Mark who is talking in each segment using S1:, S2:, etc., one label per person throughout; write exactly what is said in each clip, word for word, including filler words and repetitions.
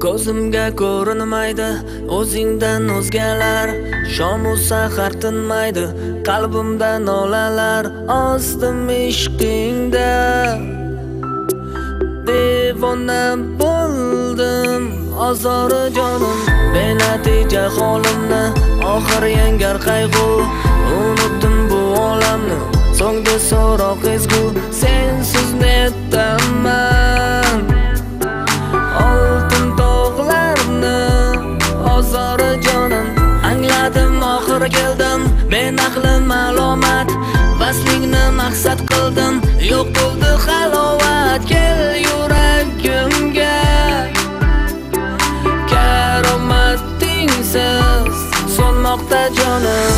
S1: Ko'zimga ko'rinmaydi o'zingdan o'zgalar, shom u sahar tinmaydi qalbimda nolalar. Ostim ishqingda devona bo'ldim, ozori jonim benatija holimni, oxir yengar qayg'u. Unutdim bu olamni, so'ngda so'roq ezgu, sensiz netaman oltin tog'larni, ozori jonim. Angladim, oxir keldim, men aqli ma'lumot, vaslingni maqsad qildim, yo'q bo'ldi halovat. Kel yuragimga karomatingsiz so'nmoqda jonim.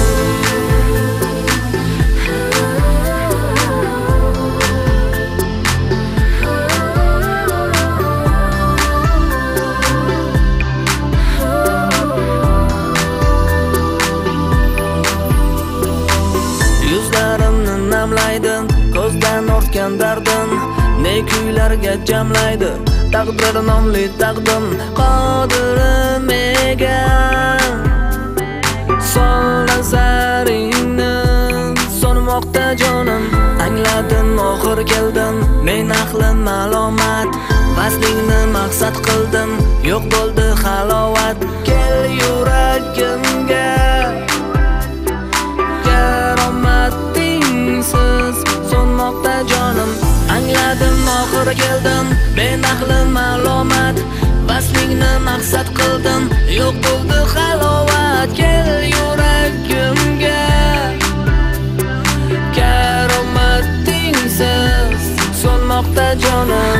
S1: Yuzlarimni namlaydi ko'zdan ortgan dardim, ne kuylarga jamlaydi taqdir nomli taqdim. Qodirim egan sol nazaringni, so'nmoqda jonim. Angladim, oxir keldim, men aqli ma'lumot, vaslingni maqsad qildim, yo'q bo'ldi halovat. Kel yuragimga karomatingsiz so'nmoqda jonim. Angladim, oxir keldim, men aqli ma'lumot, vaslingni maqsad qildim, yo'q bo'ldi halovat. Kel yuragimga karomatingsiz so'nmoqda jonim.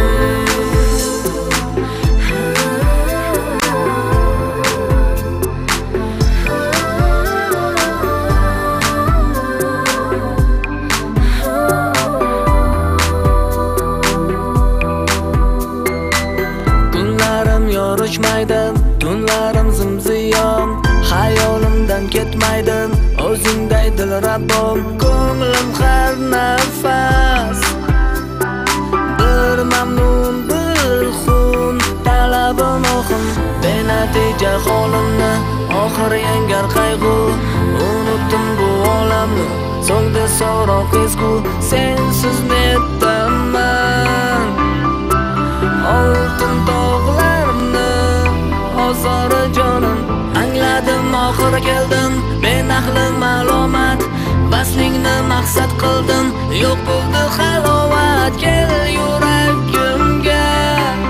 S1: Yorishmaydi tunlarim zimziyon, xayolimdan ketmaydi o'zingday dilrabom. Ko'nglim har nafas bir mamnun, bir xun, talabim oxim, benatija holimni, oxir yengar qayg'u. Unutdim bu olamni, so'ngda so'roq ezgu, sensiz netaman oltin tog'larni, ozori jonim. Angladim, oxir keldim, men aqli ma'lumot, vaslingni maqsad qildim, yo'q bo'ldi halovat. Kel yuragimga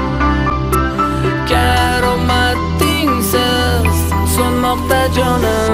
S1: karomatingsiz so'nmoqda jonim.